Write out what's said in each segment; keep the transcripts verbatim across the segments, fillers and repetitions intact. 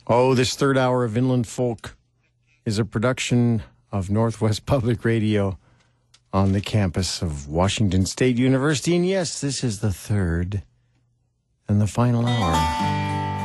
Oh, this third hour of Inland Folk is a production of Northwest Public Radio on the campus of Washington State University. And yes, this is the third and the final hour.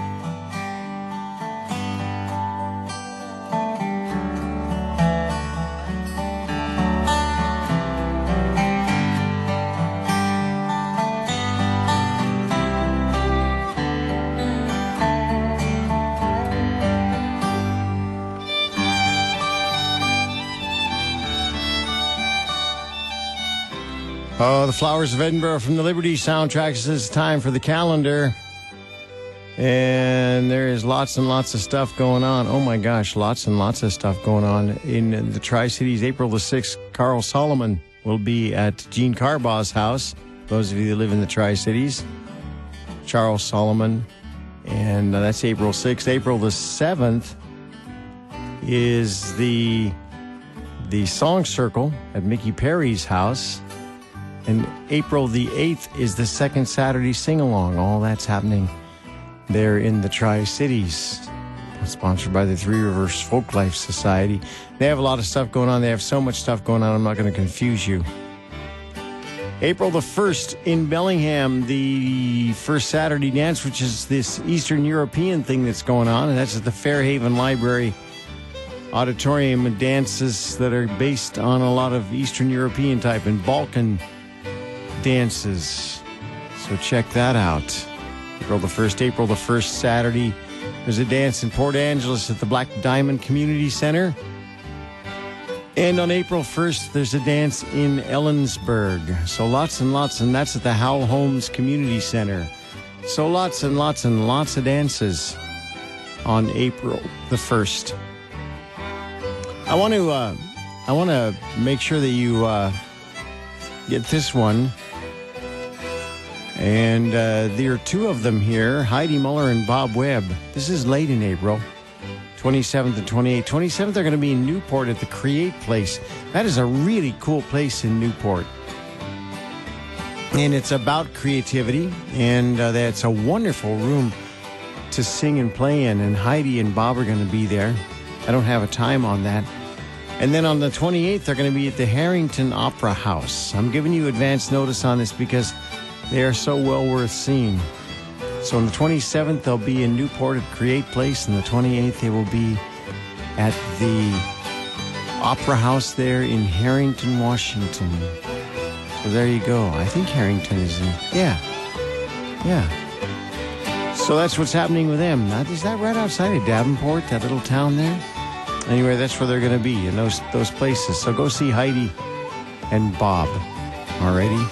Oh, the Flowers of Edinburgh from the Liberty soundtrack. It's time for the calendar. And there is lots and lots of stuff going on. Oh my gosh, lots and lots of stuff going on. In the Tri-Cities, April the sixth, Carl Solomon will be at Gene Carbaugh's house. Those of you that live in the Tri-Cities. Charles Solomon. And uh, that's April sixth. April the seventh is the, the Song Circle at Mickey Perry's house. And April the eighth is the second Saturday sing-along. All that's happening there in the Tri-Cities. Sponsored by the Three Rivers Folklife Society. They have a lot of stuff going on. They have so much stuff going on, I'm not going to confuse you. April the first in Bellingham, the first Saturday dance, which is this Eastern European thing that's going on. And that's at the Fairhaven Library Auditorium, and dances that are based on a lot of Eastern European type and Balkan dances. So check that out. April the first, April the first, Saturday. There's a dance in Port Angeles at the Black Diamond Community Center. And on April first, there's a dance in Ellensburg. So lots and lots, and that's at the Howell Holmes Community Center. So lots and lots and lots of dances on April the first. I want to, uh, I want to make sure that you uh, get this one. And uh, there are two of them here, Heidi Muller and Bob Webb. This is late in April, twenty-seventh and twenty-eighth. twenty-seventh, they're going to be in Newport at the Create Place. That is a really cool place in Newport. And it's about creativity, and uh, it's a wonderful room to sing and play in. And Heidi and Bob are going to be there. I don't have a time on that. And then on the twenty-eighth, they're going to be at the Harrington Opera House. I'm giving you advance notice on this because they are so well worth seeing. So on the twenty-seventh, they'll be in Newport at Create Place, and the twenty-eighth, they will be at the Opera House there in Harrington, Washington. So there you go. I think Harrington is in, yeah, yeah. So that's what's happening with them. Now, is that right outside of Davenport, that little town there? Anyway, that's where they're going to be, in those, those places. So go see Heidi and Bob. Alrighty?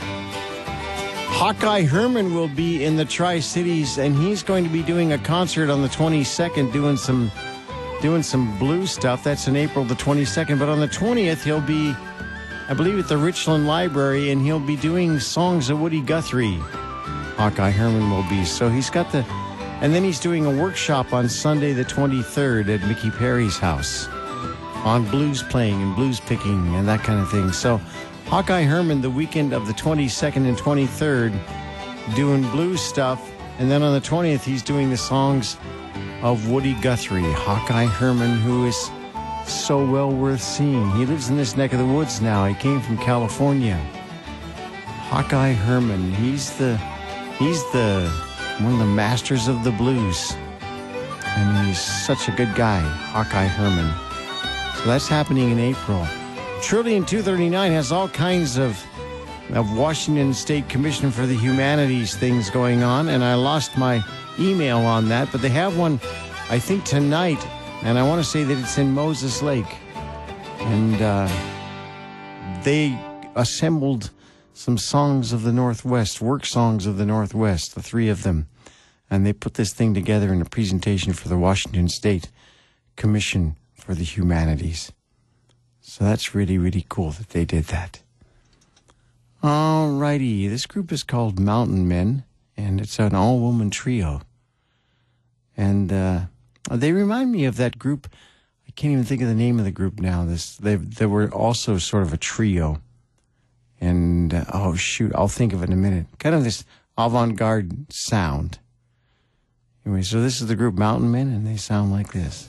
Hawkeye Herman will be in the Tri-Cities, and he's going to be doing a concert on the twenty-second, doing some doing some blues stuff. That's in April the twenty-second. But on the twentieth, he'll be, I believe, at the Richland Library, and he'll be doing songs of Woody Guthrie. Hawkeye Herman will be. So he's got the... And then he's doing a workshop on Sunday the twenty-third at Mickey Perry's house on blues playing and blues picking and that kind of thing. So Hawkeye Herman, the weekend of the twenty-second and twenty-third, doing blues stuff. And then on the twentieth, he's doing the songs of Woody Guthrie. Hawkeye Herman, who is so well worth seeing. He lives in this neck of the woods now. He came from California. Hawkeye Herman, he's the, he's the, one of the masters of the blues. And he's such a good guy, Hawkeye Herman. So that's happening in April. Trillion two thirty-nine has all kinds of, of Washington State Commission for the Humanities things going on, and I lost my email on that, but they have one, I think, tonight, and I want to say that it's in Moses Lake. And uh, they assembled some songs of the Northwest, work songs of the Northwest, the three of them, and they put this thing together in a presentation for the Washington State Commission for the Humanities. So that's really, really cool that they did that. All righty. This group is called Mountain Men, and it's an all-woman trio. And uh, they remind me of that group. I can't even think of the name of the group now. This They, they were also sort of a trio. And, uh, oh, shoot, I'll think of it in a minute. Kind of this avant-garde sound. Anyway, so this is the group Mountain Men, and they sound like this.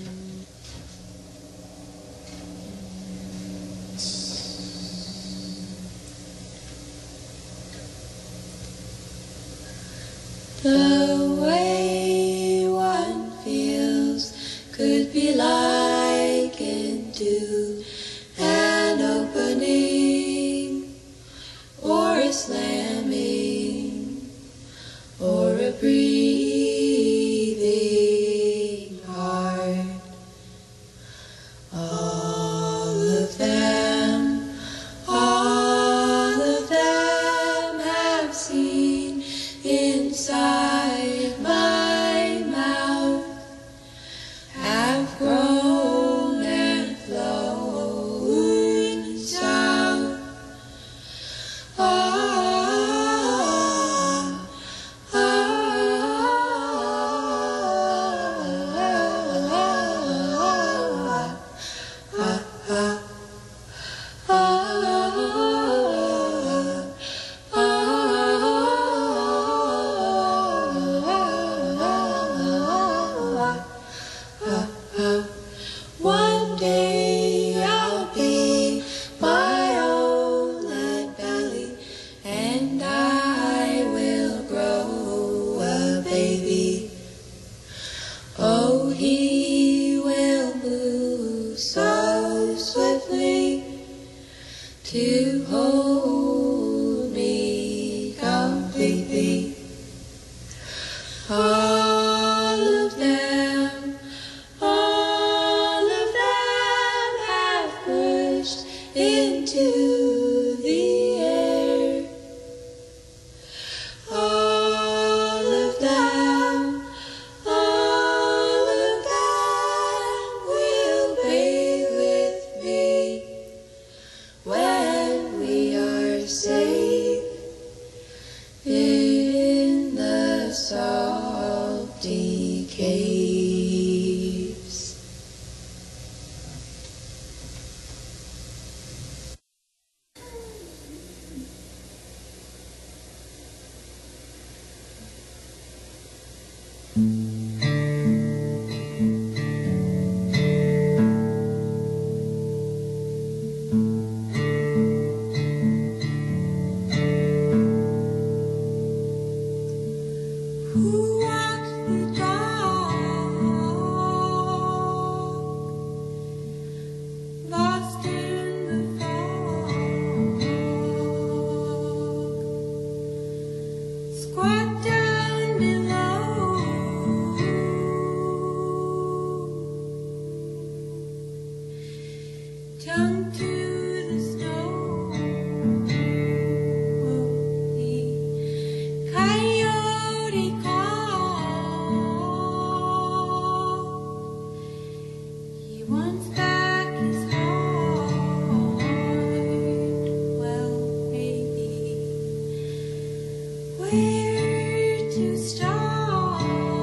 The way one feels could be likened to an opening or a slamming or a breathing heart. All of them, all of them have seen inside my mouth, have grown and flown south. Ah, ah, ah, ah, one day I'll be my own lead belly, and I will grow a baby. Oh, he will move so swiftly to hold me completely. All of them, all of them have pushed into the air. All of them, all of them will bathe with me when we are safe in the salty caves. Who walks the dog, lost in the fog? Squat down below, tongue to the snow. The coyote called. He wants back his heart. Well, maybe where to start?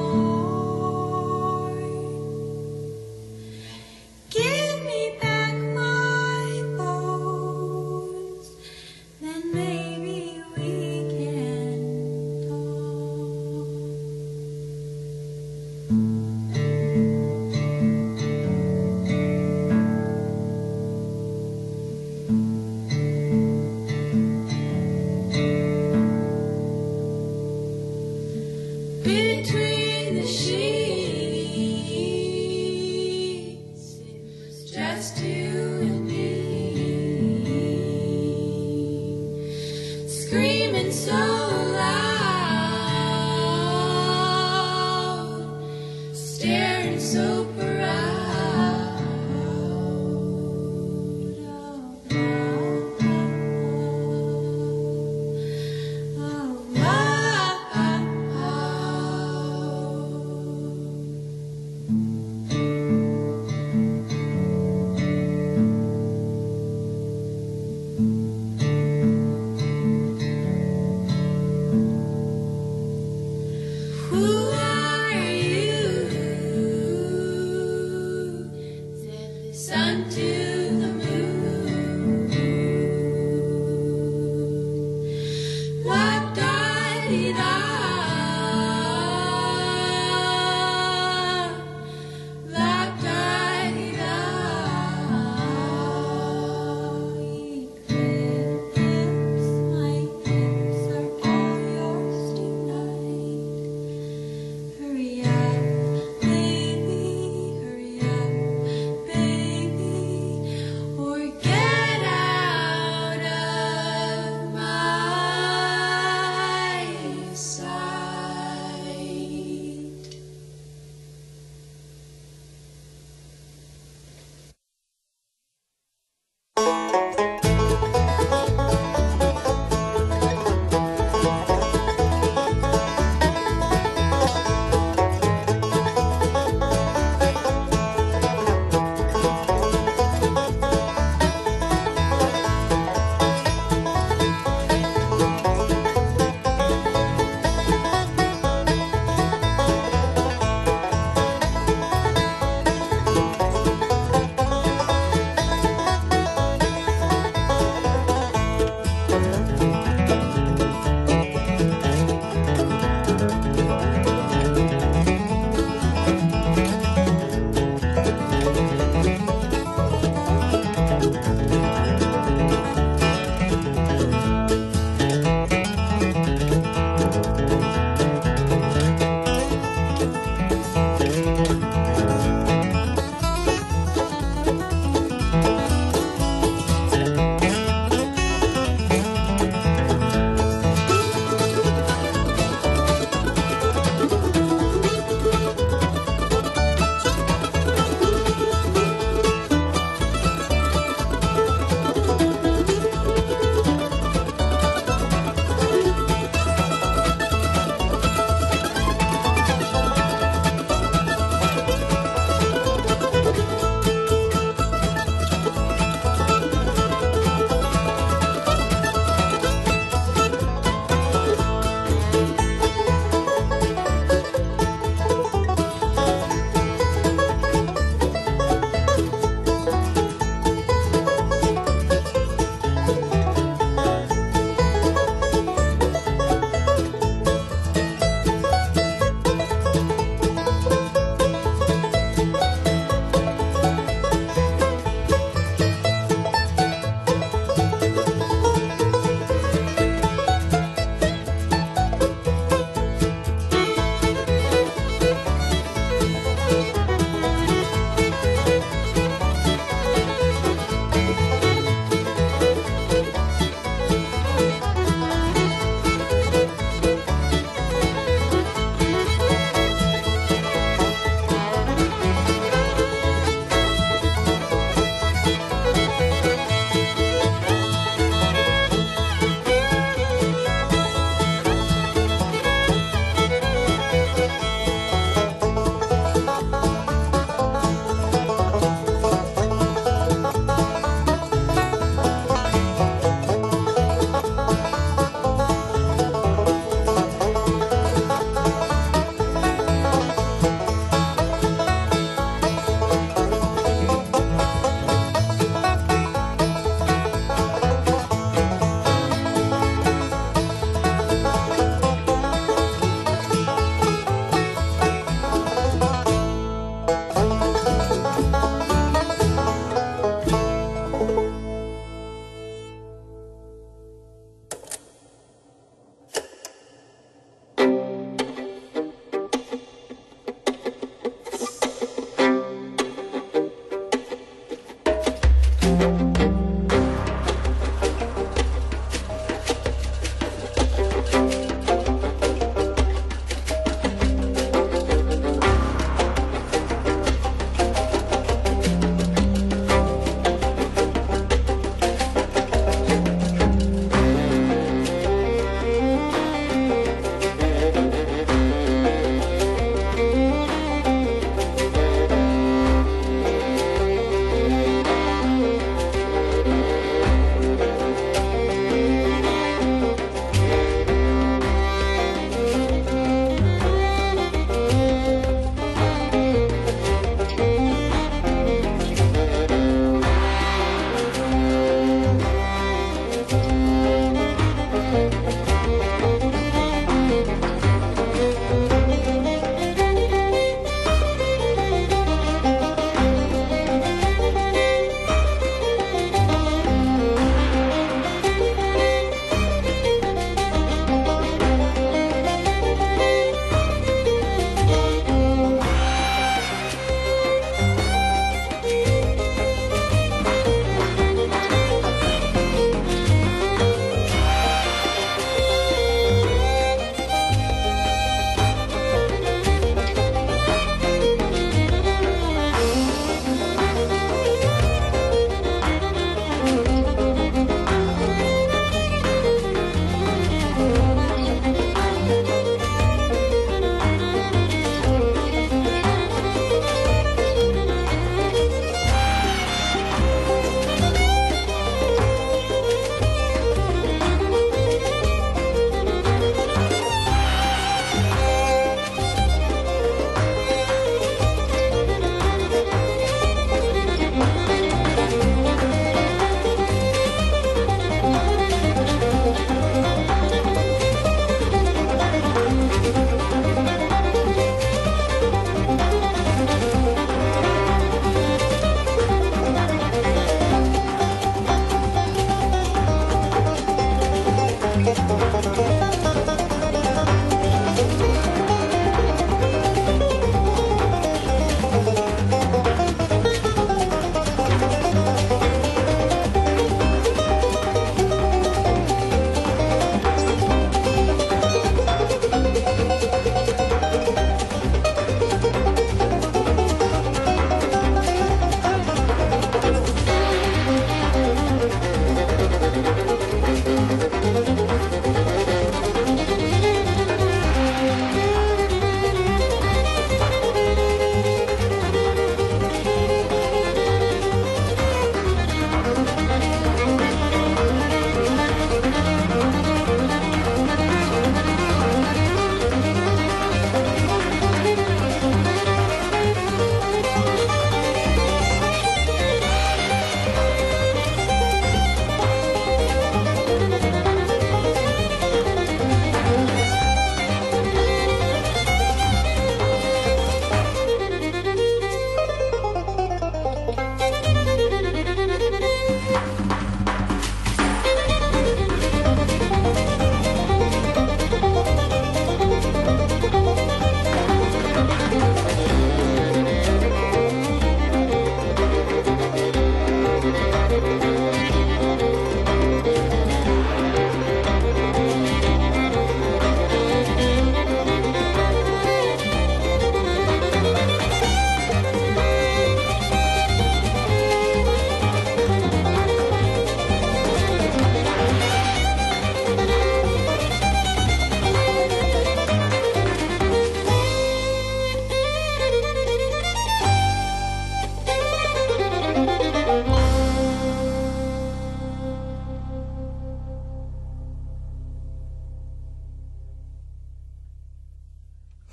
Give me back my bones, then maybe we can talk. Between the sheets, it was just you and me, screaming so loud, staring so proud. Oh, oh, oh, who are you?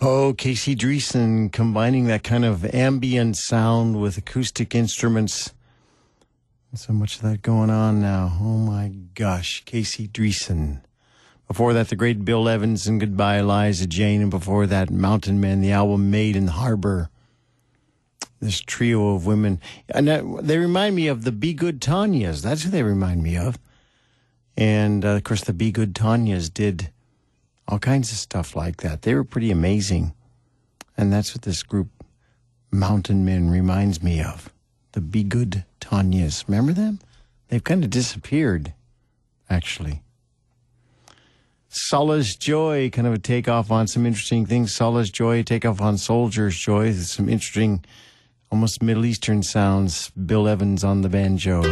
Oh, Casey Dreesen combining that kind of ambient sound with acoustic instruments. So much of that going on now. Oh my gosh, Casey Dreesen. Before that, the great Bill Evans and Goodbye Eliza Jane. And before that, Mountain Men, the album Made in Harbor. This trio of women. And that, they remind me of the Be Good Tanyas. That's who they remind me of. And, uh, of course, the Be Good Tanyas did all kinds of stuff like that. They were pretty amazing. And that's what this group, Mountain Men, reminds me of. The Be Good Tanyas. Remember them? They've kind of disappeared, actually. Solace Joy, kind of a takeoff on some interesting things. Solace Joy, takeoff on Soldier's Joy. There's some interesting, almost Middle Eastern sounds. Bill Evans on the banjo.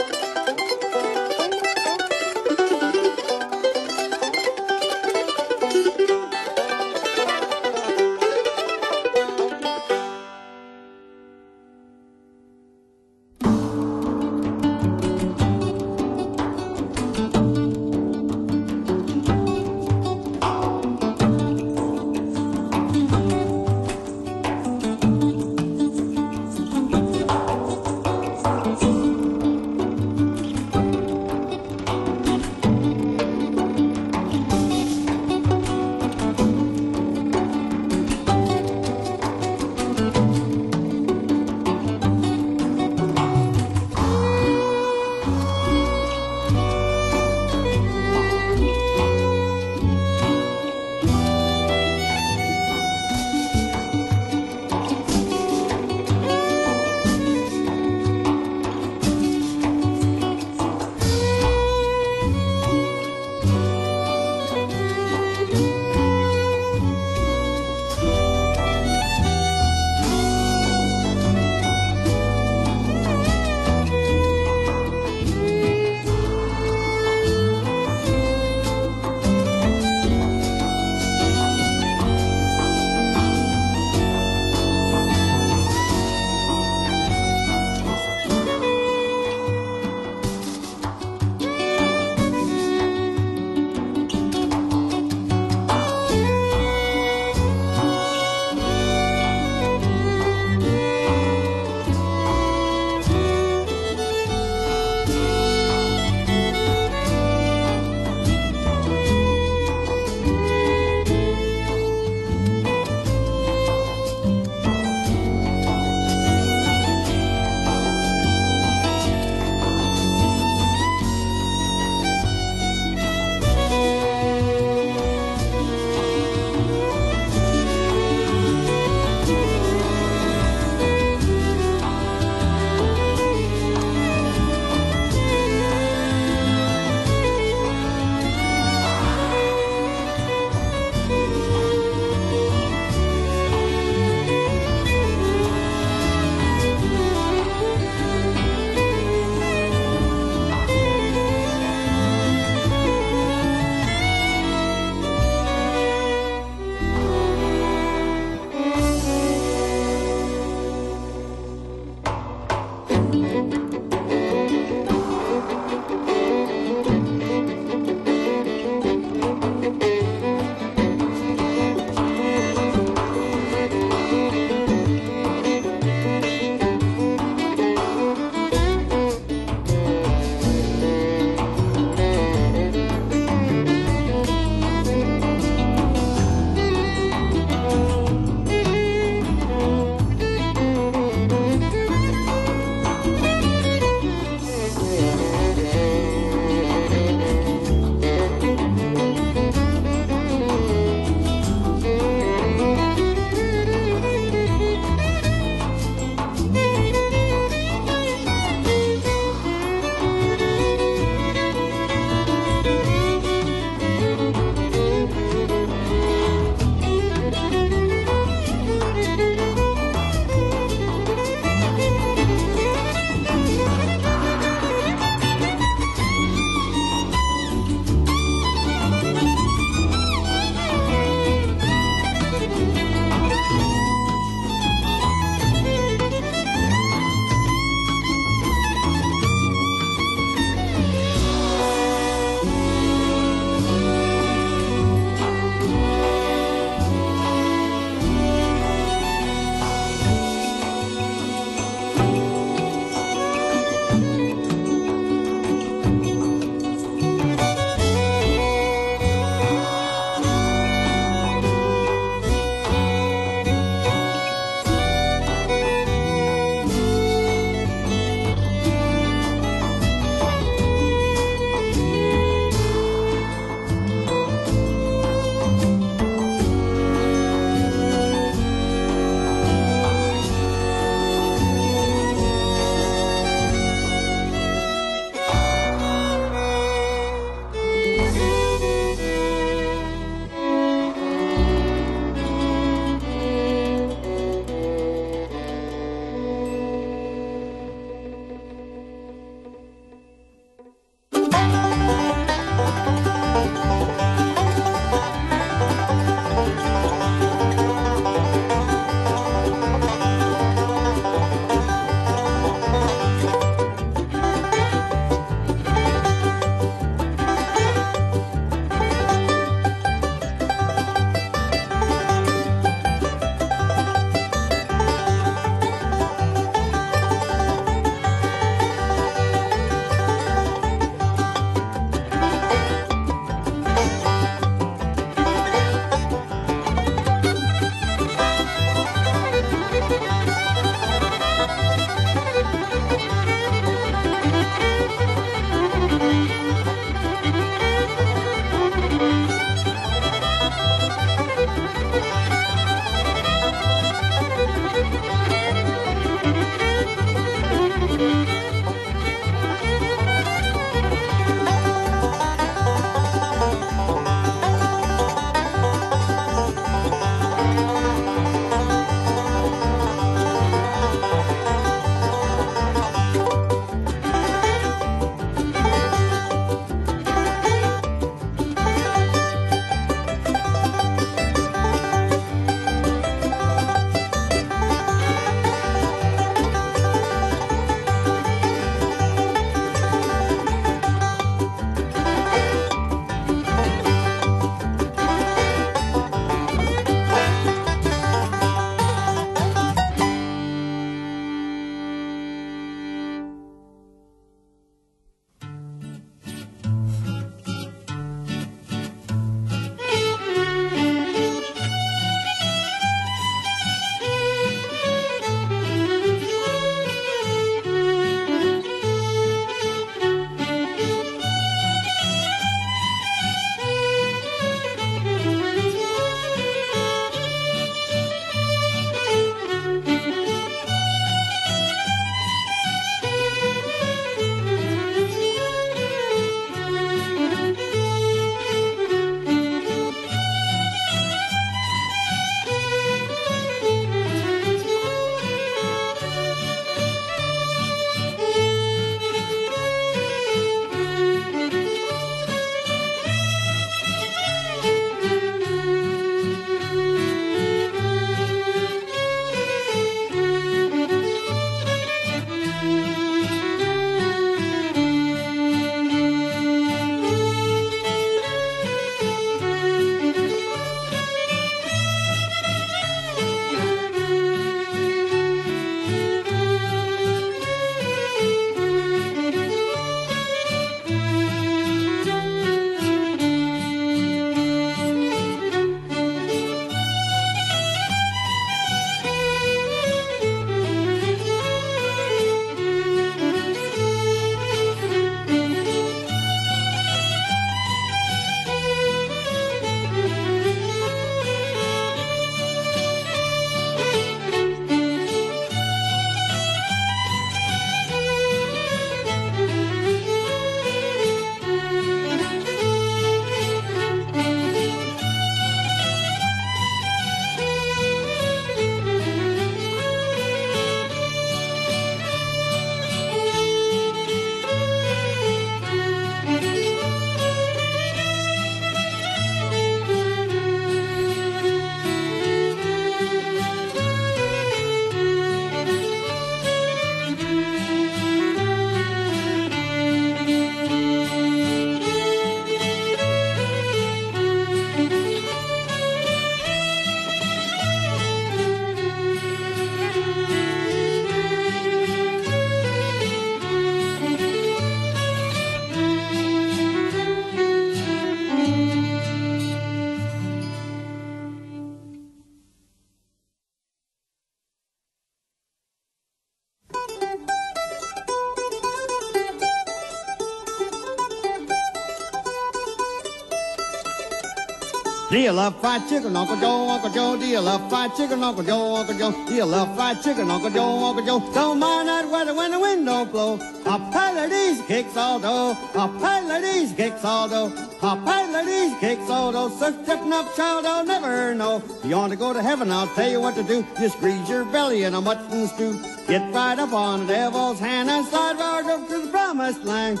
Do you love fried chicken, Uncle Joe, Uncle Joe? Do you love fried chicken, Uncle Joe, Uncle Joe? Do you love fried chicken, Uncle Joe, Uncle Joe? Don't mind that weather when the wind don't blow. A pile of these cakes all dough. A pile of these cakes all dough. A pile of these cakes all dough. Such tipping up child I'll never know. You want to go to heaven, I'll tell you what to do. Just grease your belly in a mutton stew. Get right up on the devil's hand and slide right up to the promised land.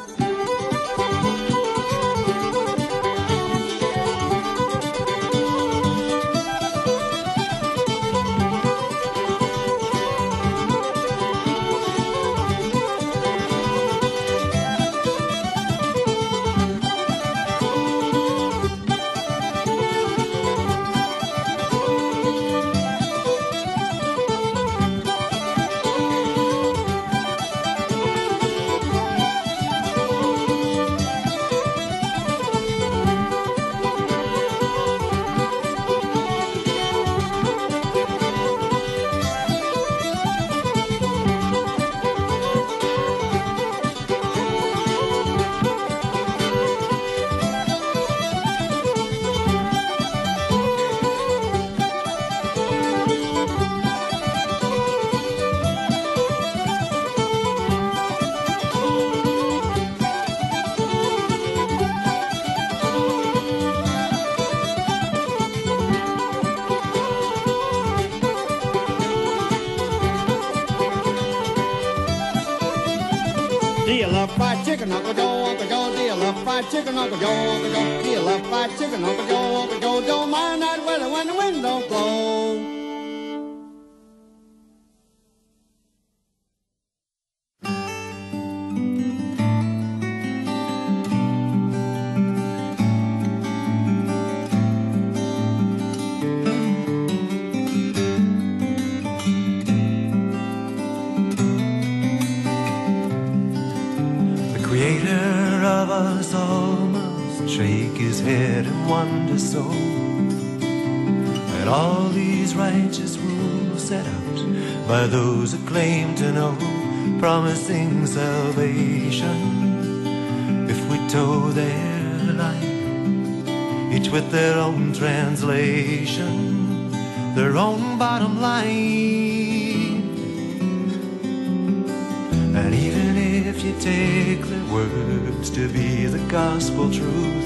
Chicken, Uncle Joe, Uncle Joe, do you love fried chicken, Uncle Joe, Uncle Joe? Do you love fried chicken, Uncle Joe, Uncle Joe? Don't mind that weather when the wind don't blow. Wonder so at all these righteous rules set out by those who claim to know, promising salvation. If we toe their line, each with their own translation, their own bottom line, and even if you take their words to be the gospel truth,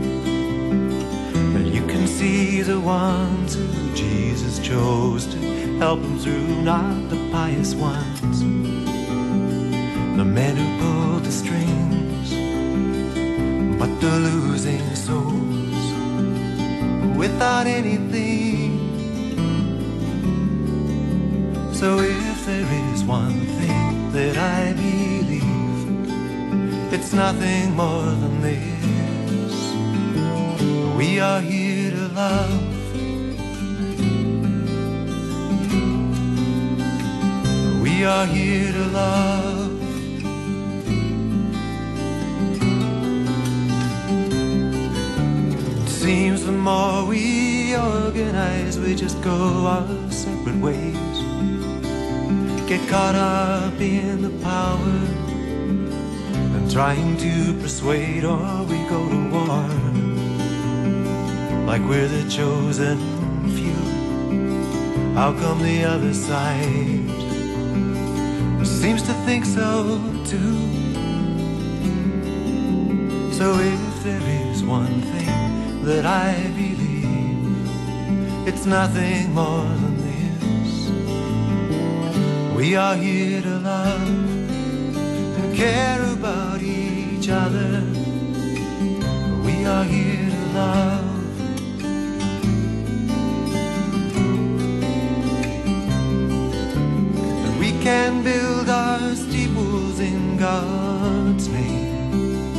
see the ones who Jesus chose to help him through, not the pious ones, the men who pulled the strings, but the losing souls without anything. So if there is one thing that I believe, it's nothing more than this: we are here love. We are here to love. It seems the more we organize, we just go our separate ways, get caught up in the power and trying to persuade, or we go to war like we're the chosen few. How come the other side seems to think so too? So if there is one thing that I believe, it's nothing more than this: we are here to love and care about each other. We are here to love. Can build our steeples in God's name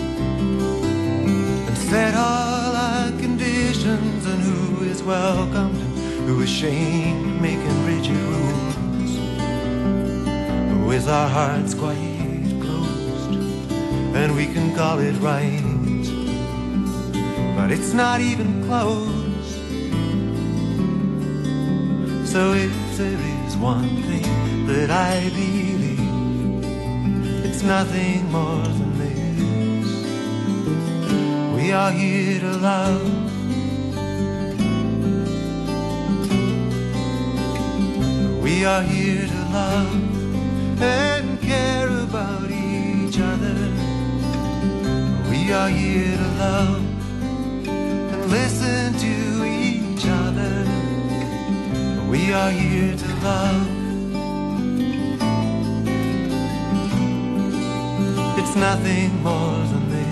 and set all our conditions on who is welcomed and who is shamed, making rigid rules with our hearts quite closed, and we can call it right, but it's not even close. So if there is one thing that I believe, it's nothing more than this: we are here to love. We are here to love and care about each other. We are here to love and listen to each other. We are here to love. It's nothing more than this.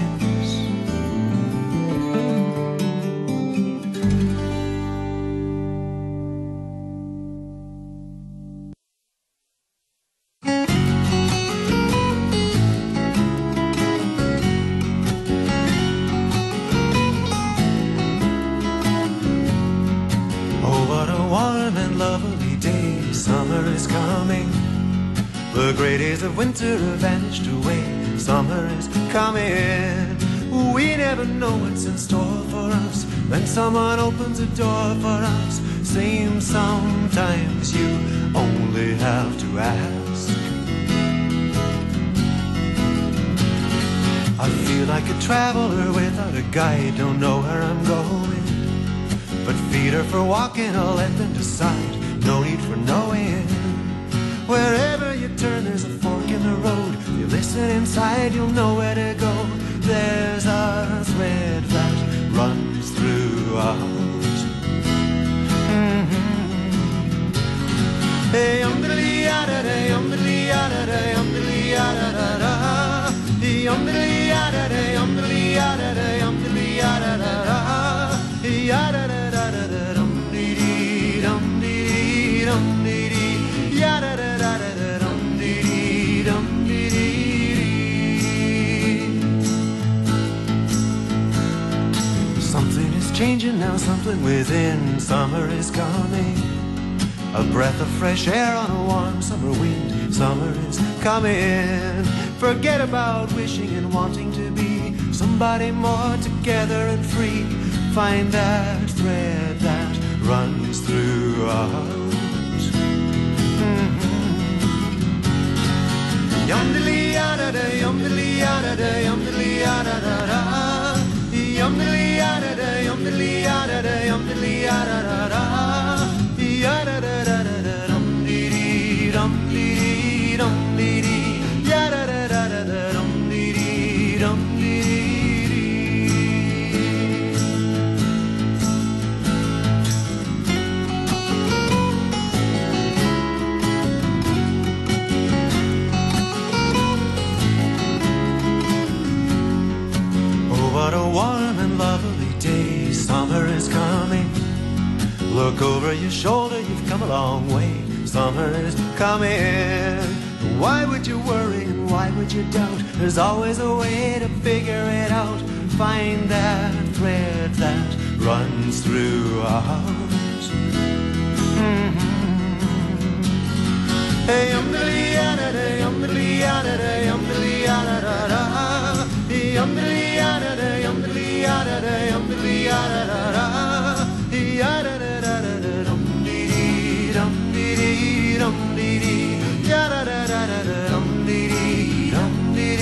The grey days of winter have vanished away. Summer is coming. We never know what's in store for us. When someone opens a door for us, seems sometimes you only have to ask. I feel like a traveler without a guide. Don't know where I'm going, but feet are for walking, I'll let them decide. No need for knowing. Wherever you turn, there's a fork in the road. If you listen inside, you'll know where to go. There's a thread that runs throughout. Mm-hmm. Hey, um diddly yada day, um diddly yada day, um diddly yada da da. Hey, um diddly yada day, um diddly yada day, um diddly yada da da. Hey, yada da da da da, dum dee dee, dum dee dee, dum dee dee, yada da. Something is changing now, something within. Summer is coming. A breath of fresh air on a warm summer wind. Summer is coming. Forget about wishing and wanting to be somebody more, together and free. Find that thread that runs throughout. Yum diddly yada day, yum diddly yada day, yum diddly yada da da. Yum diddly yada day, yum diddly yada day, yum diddly yada da da. Yada da da da da, dum dee dee, dum dee dee, dum dee dee. Yada da da da da, dum dee dee, dum dee dee. What a warm and lovely day. Summer is coming. Look over your shoulder, you've come a long way. Summer is coming. Why would you worry and why would you doubt? There's always a way to figure it out. Find that thread that runs throughout. Mm-hmm. Hey, um diddly yada day, um diddly yada day, um diddly yada da da. Yum diddly yada day, yum diddly yada day, yum diddly yada da da. Yada da da da da, dum dee dee, dum dee dee, dum dee dee. Yada da da da da, dum dee dee, dum dee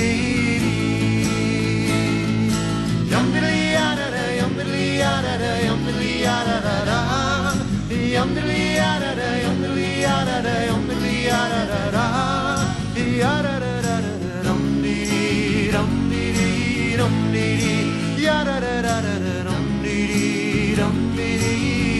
dee. Yum diddly yada day, yum diddly yada day, yum diddly yada da da. Yum diddly yada day, yum diddly yada day, yum diddly yada da da. Yada da da da, dum dee dee, dum dee dee, dum dee dee. Yada da da da, dum dee dee, dum dee dee.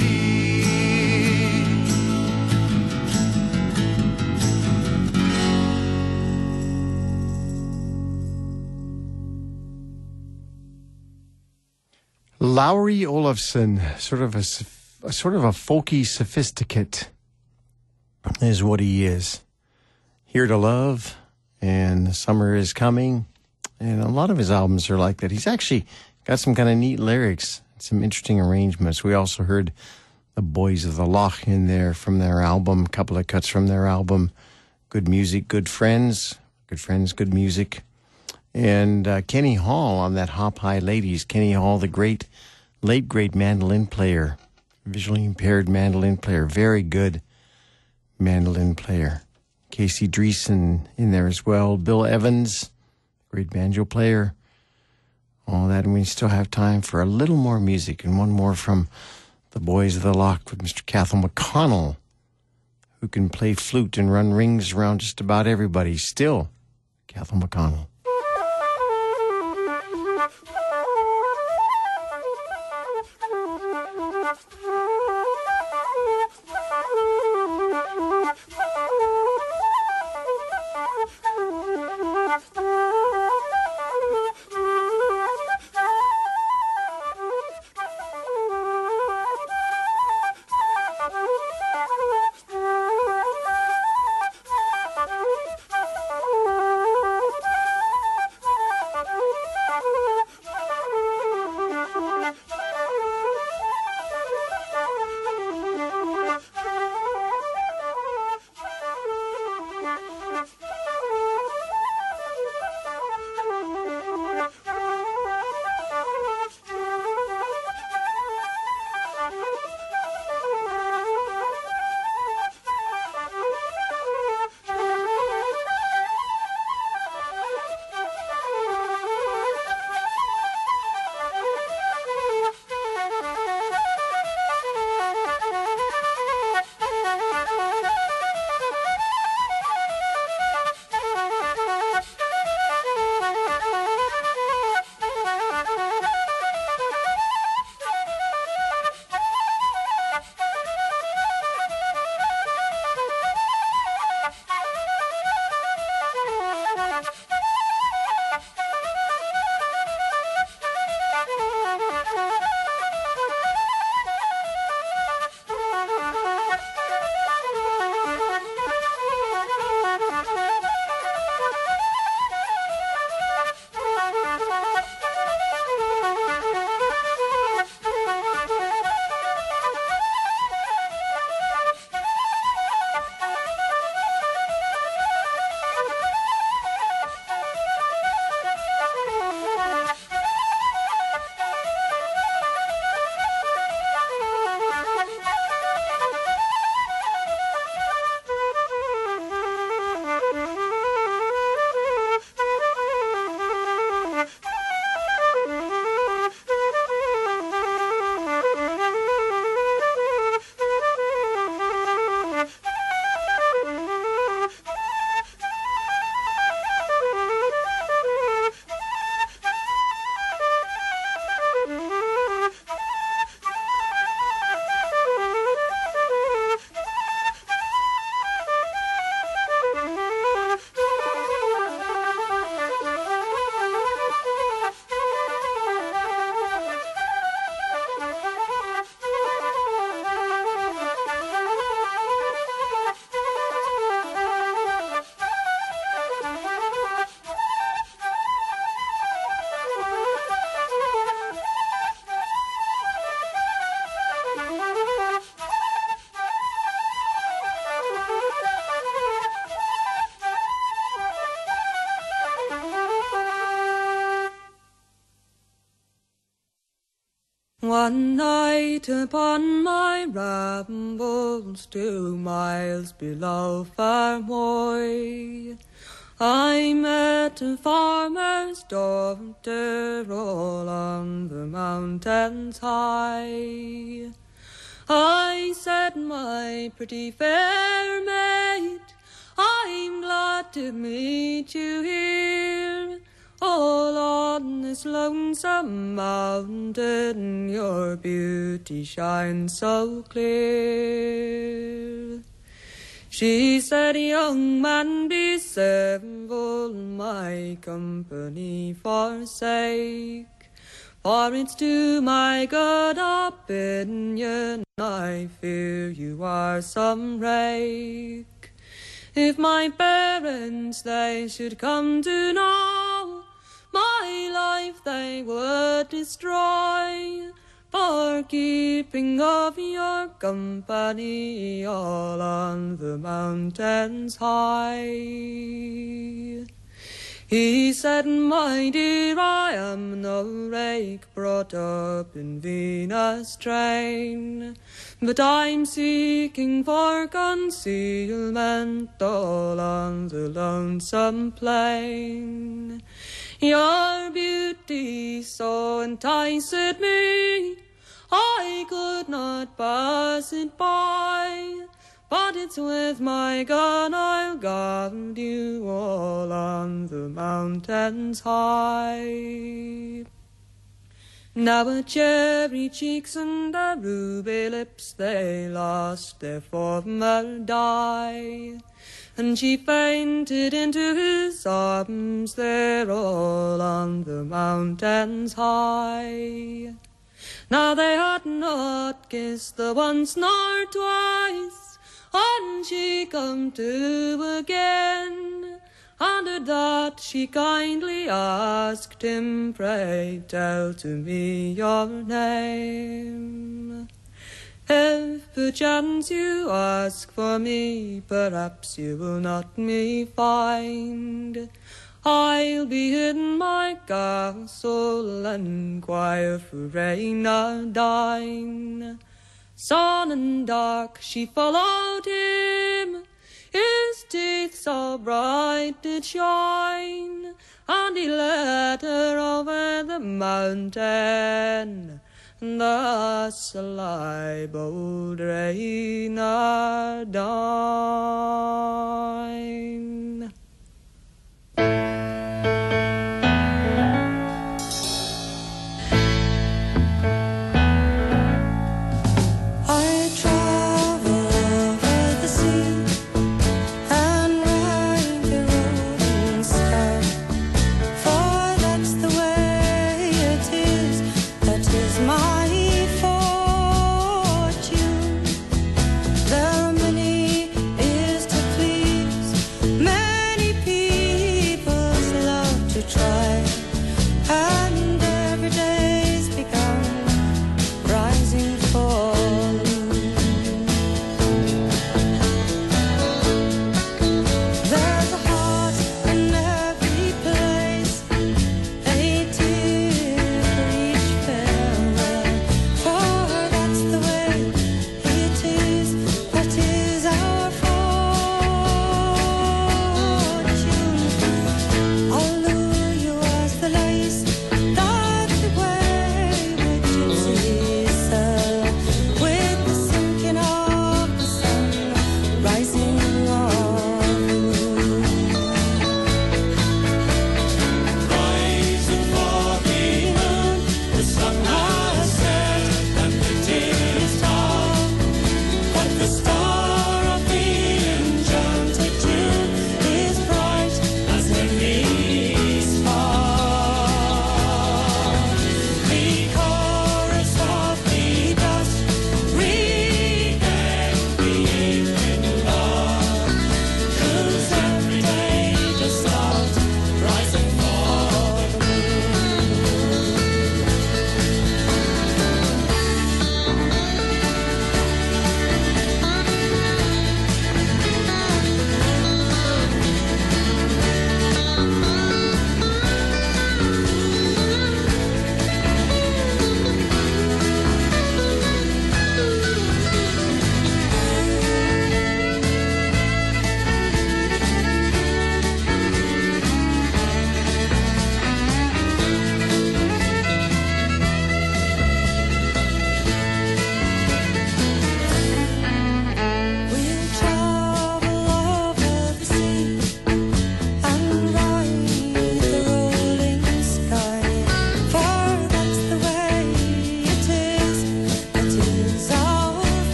Lowry Olafson, sort of a, a sort of a folky sophisticate, is what he is. Here to love, and summer is coming, and a lot of his albums are like that. He's actually got some kind of neat lyrics, some interesting arrangements. We also heard the Boys of the Loch in there from their album, a couple of cuts from their album, Good Music, Good Friends, Good Friends, Good Music. And uh, Kenny Hall on that Hop High Ladies. Kenny Hall, the great, late great mandolin player, visually impaired mandolin player, very good mandolin player. Casey Dreesen in there as well. Bill Evans, great banjo player. All that, and we still have time for a little more music, and one more from the Boys of the Loch with Mister Cathal McConnell, who can play flute and run rings around just about everybody. Still, Cathal McConnell. One night upon my rambles two miles below Fermoy, I met a farmer's daughter all on the mountains high. I said, my pretty fair maid, I'm glad to meet you here. All on this lonesome mountain your beauty shines so clear. She said, young man, be civil, my company forsake, for it's to my good opinion I fear you are some rake. If my parents they should come to know, my life they would destroy, for keeping of your company all on the mountains high. He said, my dear, I am no rake brought up in Venus' train, but I'm seeking for concealment all on the lonesome plain. Your beauty so enticed me, I could not pass it by, but it's with my gun I'll guard you all on the mountains high. Now her cherry cheeks and her ruby lips, they lost their former dye, and she fainted into his arms there all on the mountains high. Now they had not kissed the once nor twice, and she come to again, and at that she kindly asked him, pray tell to me your name. If perchance you ask for me, perhaps you will not me find. I'll be in my castle and inquire for Reynardine. Sun and dark she followed him, his teeth so bright did shine, and he led her over the mountain, thus alive old Reynardine.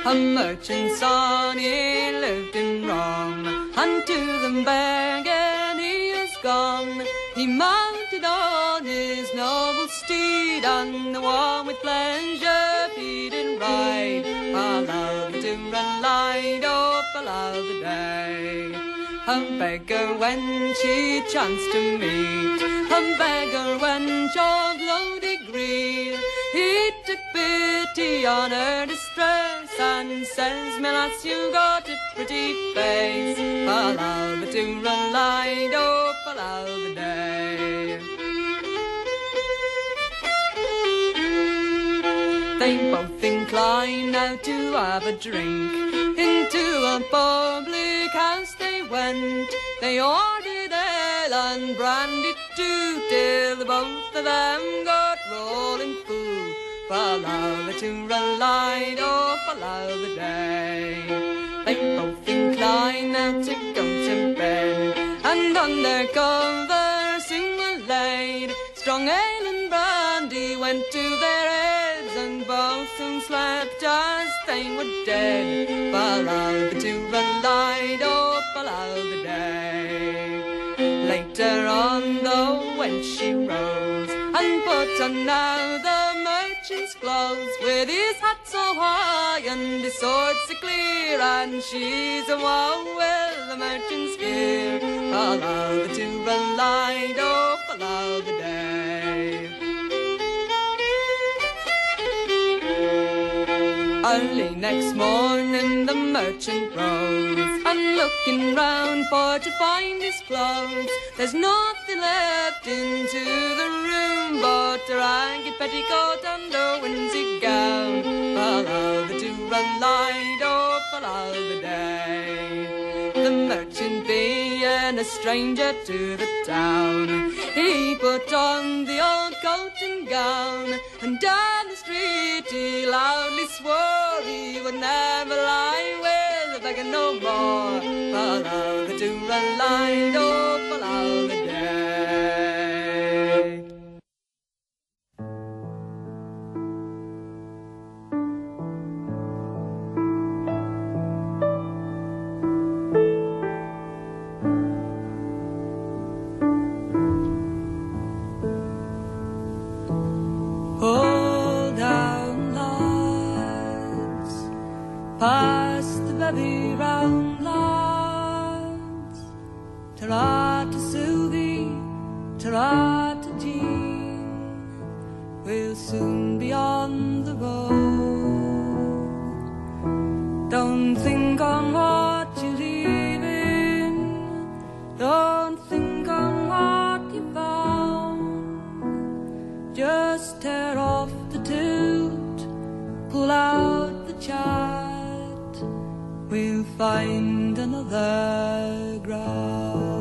A merchant's son, he lived in Rome, and to the bargain he was gone. He mounted on his noble steed, and the one with pleasure he did ride. Follow the to and light, oh follow the day. A beggar when she chanced to meet, a beggar when of low degree, he took pity on her distress, and says, "My lass, you got a pretty face. Follow the to and light, oh follow the day." They both inclined now to have a drink. Into a public house they went. They ordered ale and brandy too, till the both of them got rolling full. Follow the to and light, oh follow the day. They both inclined now to go to bed, and on their cover soon were laid. Strong ale and brandy went to their heads, and both soon slept as they were dead. Follow the to and light, oh follow the day. Later on though when she rose, and put on now the merchant's clothes, with his hat so high and his sword so clear, and she's a wow with the merchant's gear. Follow the to and light, oh follow the day. Early next morning the merchant rose, and looking round for to find his clothes, there's nothing left into the room but a ragged petticoat and a winsey gown. Follow the to and light, oh follow the day. The merchant being a stranger to the town, he put on the old coat and gown, and down the street he loudly swore he would never lie with a beggar no more. Follow the to and light, oh follow the day. Hold down, lads, past the bevy round, lads. Ta-ra to Sylvie, ta-ra to Jean, we'll soon be on the road. Don't think on what you're leaving, don't think on what you found. Just tear off the toot, pull out the chat, we'll find another ground.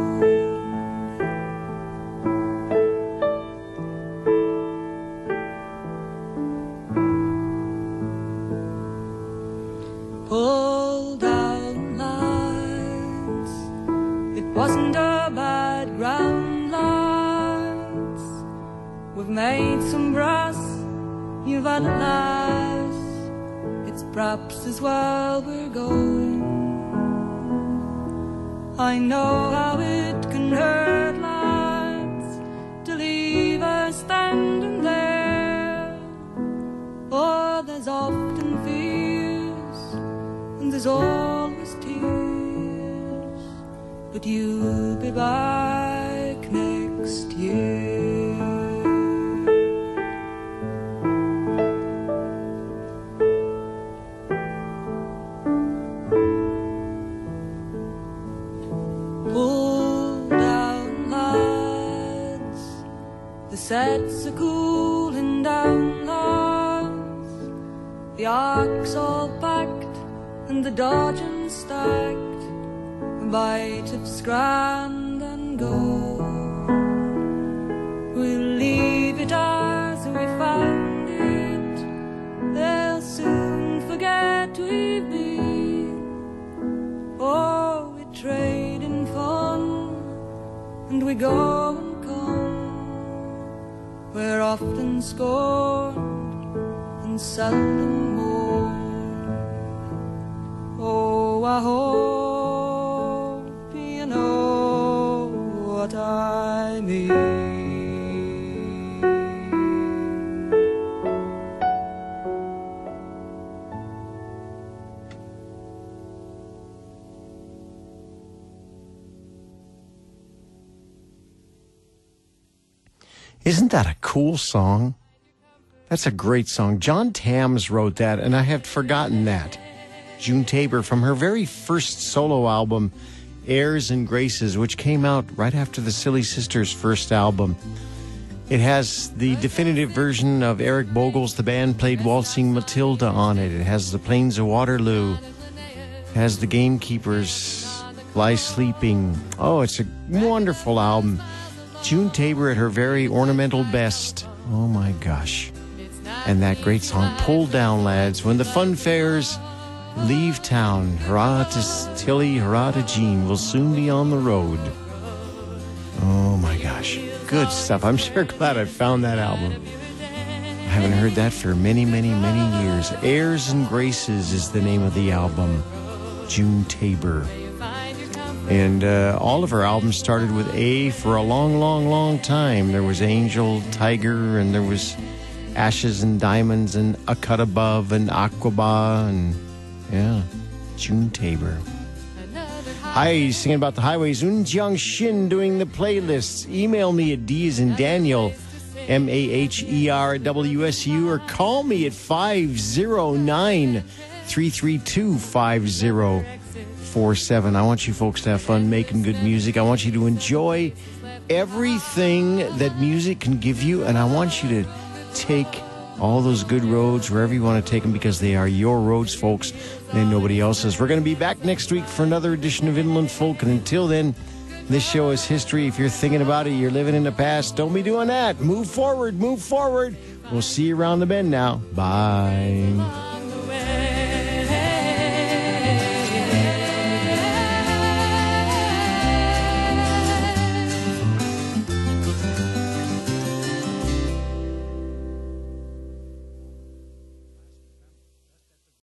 Pull down, lads, it wasn't a bad ground, lads. We've made some brass, you've had a lass. It's perhaps as well we're going. I know how it can hurt, lads, to leave her standing there. For there's often fears, and there's always tears, but you'll be back next year. Pull down, lads, the sets are cooling down, lads. The ark's all packed and the dodging stacked, a bite of scran and go. We'll leave it as we found it, they'll soon forget we've been. Oh, we trade in fun, and we go and come, we're often scorned and seldom mourned. I hope you know what I mean. Isn't that a cool song? That's a great song. John Tams wrote that, and I had forgotten that. June Tabor, from her very first solo album, Airs and Graces, which came out right after the Silly Sisters' first album. It has the definitive version of Eric Bogle's The Band Played Waltzing Matilda on it. It has The Plains of Waterloo. It has The Gamekeepers, Lie Sleeping. Oh, it's a wonderful album. June Tabor at her very ornamental best. Oh my gosh. And that great song, Pull Down Lads, when the fun fairs leave town. Hurrah to Tilly, hurrah to Jean, we'll soon be on the road. Oh my gosh. Good stuff. I'm sure glad I found that album. I haven't heard that for many, many, many years. Airs and Graces is the name of the album. June Tabor. And uh, all of her albums started with A for a long, long, long time. There was Angel, Tiger, and there was Ashes and Diamonds, and A Cut Above, and Aquaba, and yeah, June Tabor. Hi, singing about the highways. Unjiang Shin doing the playlists. Email me at D as in Daniel, M A H E R at W S U, or call me at five oh nine, three three two, five oh four seven. I want you folks to have fun making good music. I want you to enjoy everything that music can give you, and I want you to take all those good roads wherever you want to take them, because they are your roads, folks, and nobody else's. We're going to be back next week for another edition of Inland Folk, and until then, this show is history. If you're thinking about it, you're living in the past, don't be doing that. Move forward, move forward. We'll see you around the bend now. Bye.